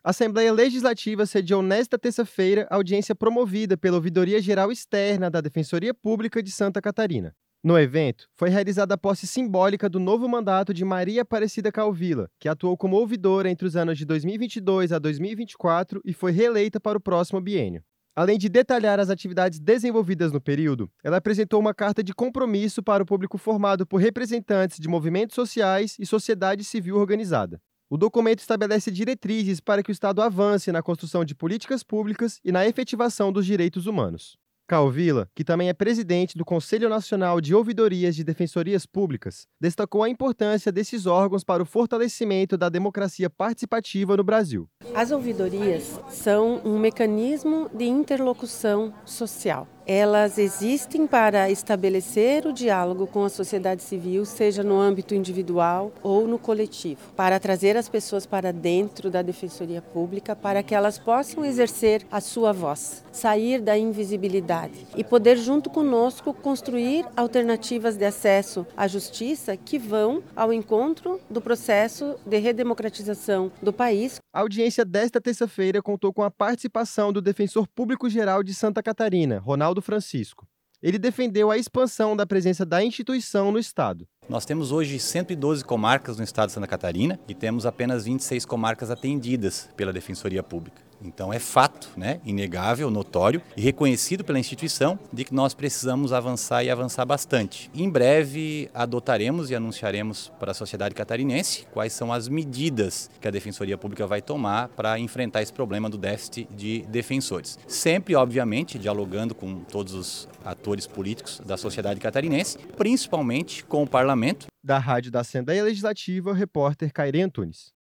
A Assembleia Legislativa sediou nesta terça-feira a audiência promovida pela Ouvidoria Geral Externa da Defensoria Pública de Santa Catarina. No evento, foi realizada a posse simbólica do novo mandato de Maria Aparecida Calvila, que atuou como ouvidora entre os anos de 2022 a 2024 e foi reeleita para o próximo biênio. Além de detalhar as atividades desenvolvidas no período, ela apresentou uma carta de compromisso para o público formado por representantes de movimentos sociais e sociedade civil organizada. O documento estabelece diretrizes para que o Estado avance na construção de políticas públicas e na efetivação dos direitos humanos. Calvila, que também é presidente do Conselho Nacional de Ouvidorias de Defensorias Públicas, destacou a importância desses órgãos para o fortalecimento da democracia participativa no Brasil. As ouvidorias são um mecanismo de interlocução social. Elas existem para estabelecer o diálogo com a sociedade civil, seja no âmbito individual ou no coletivo, para trazer as pessoas para dentro da Defensoria Pública, para que elas possam exercer a sua voz, sair da invisibilidade e poder, junto conosco, construir alternativas de acesso à justiça que vão ao encontro do processo de redemocratização do país. A audiência desta terça-feira contou com a participação do Defensor Público-Geral de Santa Catarina, Ronaldo Francisco. Ele defendeu a expansão da presença da instituição no Estado. Nós temos hoje 112 comarcas no estado de Santa Catarina e temos apenas 26 comarcas atendidas pela Defensoria Pública. Então é fato, inegável, notório e reconhecido pela instituição de que nós precisamos avançar e avançar bastante. Em breve adotaremos e anunciaremos para a sociedade catarinense quais são as medidas que a Defensoria Pública vai tomar para enfrentar esse problema do déficit de defensores. Sempre, obviamente, dialogando com todos os atores políticos da sociedade catarinense, principalmente com o Parlamento. Da Rádio da Assembleia Legislativa, o repórter Cairê Antunes.